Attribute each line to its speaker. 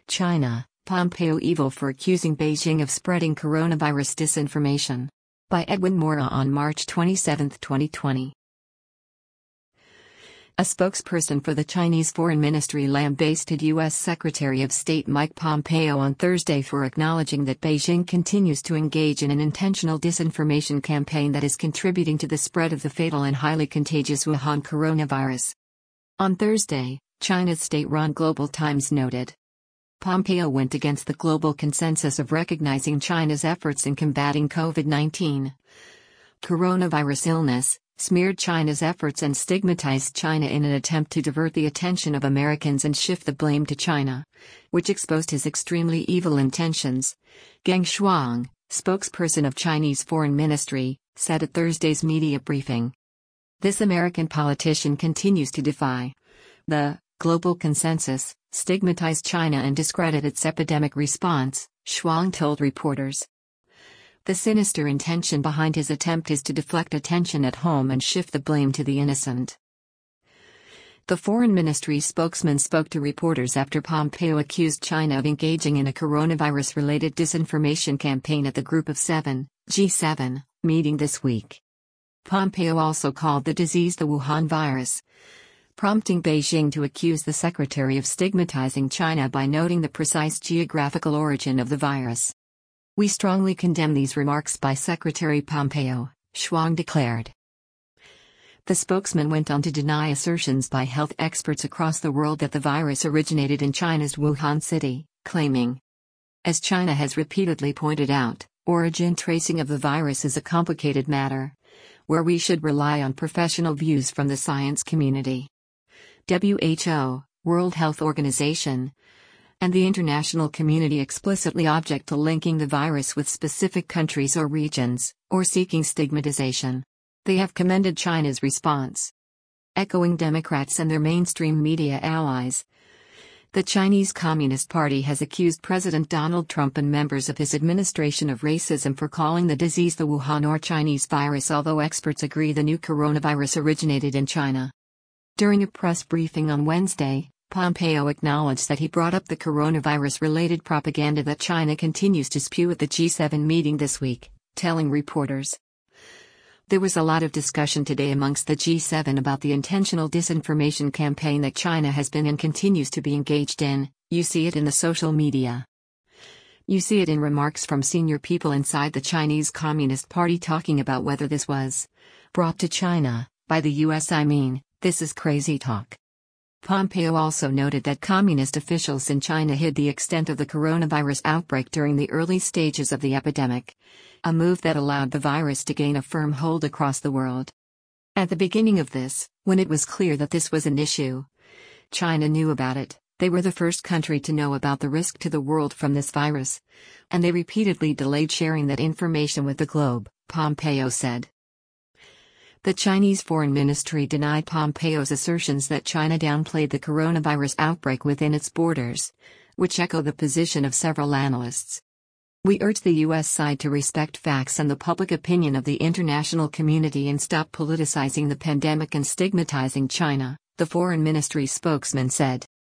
Speaker 1: China, Pompeo evil for accusing Beijing of spreading coronavirus disinformation. By Edwin Mora on March 27, 2020. A spokesperson for the Chinese Foreign Ministry lambasted U.S. Secretary of State Mike Pompeo on Thursday for acknowledging that Beijing continues to engage in an intentional disinformation campaign that is contributing to the spread of the fatal and highly contagious Wuhan coronavirus. On Thursday, China's state-run Global Times noted, Pompeo went against the global consensus of recognizing China's efforts in combating COVID-19 coronavirus illness, smeared China's efforts and stigmatized China in an attempt to divert the attention of Americans and shift the blame to China, which exposed his extremely evil intentions. Geng Shuang, spokesperson of Chinese Foreign Ministry, said at Thursday's media briefing. This American politician continues to defy the global consensus, stigmatize China and discredit its epidemic response, Shuang told reporters. The sinister intention behind his attempt is to deflect attention at home and shift the blame to the innocent. The Foreign Ministry spokesman spoke to reporters after Pompeo accused China of engaging in a coronavirus-related disinformation campaign at the Group of Seven, G7, meeting this week. Pompeo also called the disease the Wuhan virus, prompting Beijing to accuse the Secretary of stigmatizing China by noting the precise geographical origin of the virus. We strongly condemn these remarks by Secretary Pompeo, Shuang declared. The spokesman went on to deny assertions by health experts across the world that the virus originated in China's Wuhan city, claiming, as China has repeatedly pointed out, origin tracing of the virus is a complicated matter, where we should rely on professional views from the science community. WHO, World Health Organization, and the international community explicitly object to linking the virus with specific countries or regions, or seeking stigmatization. They have commended China's response. Echoing Democrats and their mainstream media allies, the Chinese Communist Party has accused President Donald Trump and members of his administration of racism for calling the disease the Wuhan or Chinese virus, although experts agree the new coronavirus originated in China. During a press briefing on Wednesday, Pompeo acknowledged that he brought up the coronavirus-related propaganda that China continues to spew at the G7 meeting this week, telling reporters. There was a lot of discussion today amongst the G7 about the intentional disinformation campaign that China has been and continues to be engaged in. You see it in the social media. You see it in remarks from senior people inside the Chinese Communist Party talking about whether this was brought to China by the US. I mean, this is crazy talk. Pompeo also noted that communist officials in China hid the extent of the coronavirus outbreak during the early stages of the epidemic, a move that allowed the virus to gain a firm hold across the world. At the beginning of this, when it was clear that this was an issue, China knew about it. They were the first country to know about the risk to the world from this virus, and they repeatedly delayed sharing that information with the globe, Pompeo said. The Chinese Foreign Ministry denied Pompeo's assertions that China downplayed the coronavirus outbreak within its borders, which echo the position of several analysts. We urge the U.S. side to respect facts and the public opinion of the international community and stop politicizing the pandemic and stigmatizing China, the Foreign Ministry spokesman said.